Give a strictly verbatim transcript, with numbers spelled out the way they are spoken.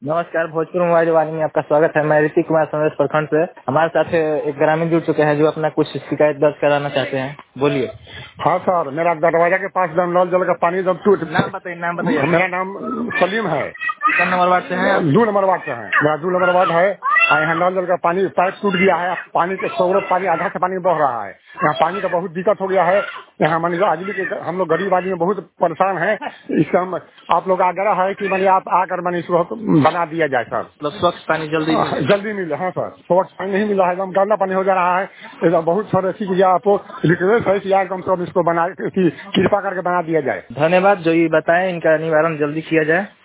नमस्कार, भोजपुर मोबाइल वाणी में आपका स्वागत है। मैं ऋतिक कुमार संदेश प्रखंड से। हमारे साथ एक ग्रामीण जुड़ चुके हैं जो अपना कुछ शिकायत दर्ज कराना चाहते हैं। बोलिए। हाँ सर, मेरा दरवाजा के पास जब नल जल का पानी जब टूट। नाम बताइए। नाम बताइए। मेरा नाम सलीम है। कितना नंबर वार्ड से हैं आप? दो नंबर वार्ड से है। मेरा दो नंबर वार्ड है। यहाँ नल जल का पानी पाइप टूट गया है। पानी के सौरभ पानी आधा से पानी बह रहा है। यहाँ पानी का बहुत दिक्कत हो गया है। यहाँ मान लीजिए आदमी के हम लोग गरीब आदमी बहुत परेशान है। इसका हम आप लोग आग्रह है कि मैंने आप आकर मैंने इसको बना दिया जाए सर। मतलब स्वच्छ पानी जल्दी मिले। जल्दी मिले। हाँ सर, स्वच्छ पानी नहीं मिला है, एकदम गंदा पानी हो जा रहा है। एकदम बहुत सारे ऐसी चीजें आपको रिक्वेस्ट है कि यार कम से कम इसको बना कृपा करके बना दिया जाए। धन्यवाद। जो ये बताएं इनका निवारण जल्दी किया जाए।